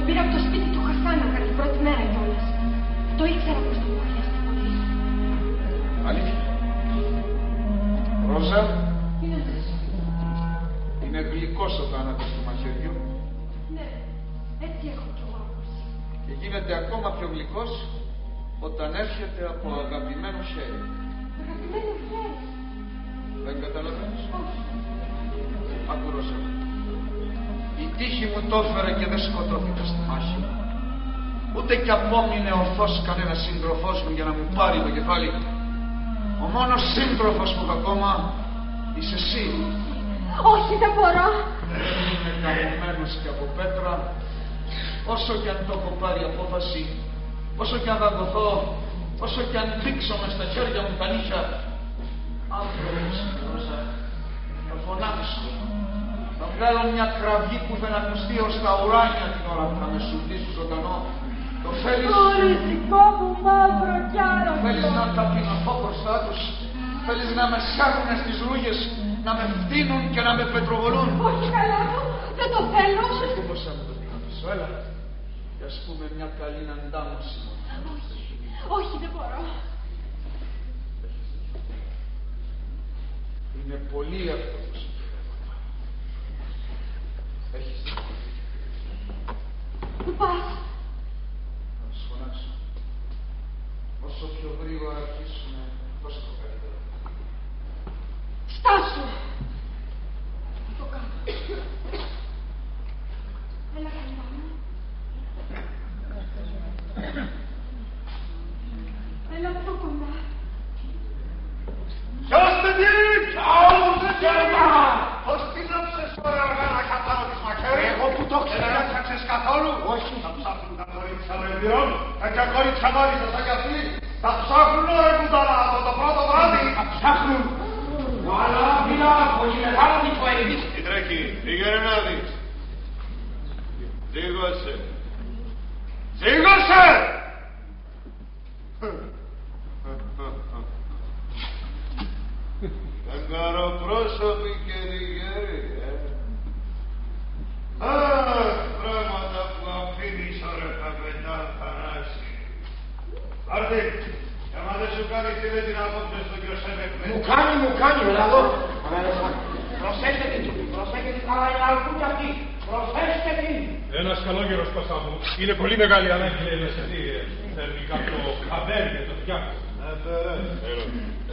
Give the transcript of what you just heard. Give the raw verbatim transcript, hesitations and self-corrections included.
πήρα από το σπίτι του Χασάνακα την πρώτη μέρα κιόλας. Το ήξερα πως το βοήθησε πολύ. Αλήθεια. Ρόζα, Είναι είναι γλυκός ο θάνατος του μαχαιριού. Ναι, έτσι έχω κι εγώ ακούσει. Και γίνεται ακόμα πιο γλυκός όταν έρχεται από αγαπημένο χέρι. Αγαπημένο χέρι. Δεν καταλαβαίνεις? Όχι. Άκου Ρόζα. Η τύχη μου το έφερε και δεν σκοτώθηκα στη μάχη. Ούτε κι απόμεινε ορθός κανένα σύντροφός μου για να μου πάρει το κεφάλι. Ο μόνος σύντροφος που έχω ακόμα είσαι εσύ. Όχι, δεν μπορώ. Είμαι καμωμένος και από πέτρα. Όσο κι αν το έχω πάρει απόφαση, όσο κι αν δαγκωθώ, όσο κι αν δείξω μες στα χέρια μου τα νύχια, άνθρωπος, Ρόζα, θα φωνάξω. Θα βγάλω μια κραυγή που δεν ακουστεί ως τα ουράνια την ώρα που θα με σουντήσω ζωντανό. Το θέλεις... Οριστικό μου μαύρο κι άλλο. Θέλεις να ταπεινωθώ μπροστά τους. Θέλεις να με σέρνουνε στις ρούγες, να με φτύνουν και να με πετροβολούν. Όχι καλά μου, δεν το θέλω. Ξέρετε πώς θα μου το δείξω, έλα. Και ας πούμε μια καλή αντάμωση. Όχι, όχι δεν μπορώ. Είναι πολύ αυτό που σου θέλω. Έχεις δίκιο. Πού πας? Θα τους φωνάξω. Όσο πιο γρήγορα αρχίσουμε, τόσο το καλύτερο. Στάσου! Θα το κάνω. Έλα καλά μου. Έλα πιο κοντά. Ποιος παιδί! Ποιος παιδί! Πώς πίναψες τώρα αργά να κατάλω της μαχαίρι? Εγώ που το ξέρω. Δεν έψαξες καθόλου? Όχι. Θα ψάχνουν τα κορίτσια με εμπειρών. Τέτοια κορίτσια μάλιστα σαν κι αυτή. Θα ψάχνουν ρε κουταλά από το πρώτο βράδυ. Θα ψάχνουν. Αλλά μίλα πολύ μεγάλο μη το αειδείς. Τι τρέχει, πήγαινε να δεις. Σίγωσε. Σίγωσε! Εγκαροπρόσωποι και ριγέροι, ε. Αχ, πράγματα που αφήνεις ρε καπετά Θανάση. Άρτη, άμα δεν σου κάνει τι δεν την απόψε στον κύριο Σέμεκ. Μου κάνει, μου κάνει, έλα εδώ. Προσέξτε την, προσέξτε την, αλλά είναι αλκού κι αυτή. Προσέξτε την. Ένας καλόγερος Πασά μου. Είναι πολύ μεγάλη ανάγκη να σκεφτεί. Θέλει κάποιο χαβέρ για το φτιάχνει. Ε,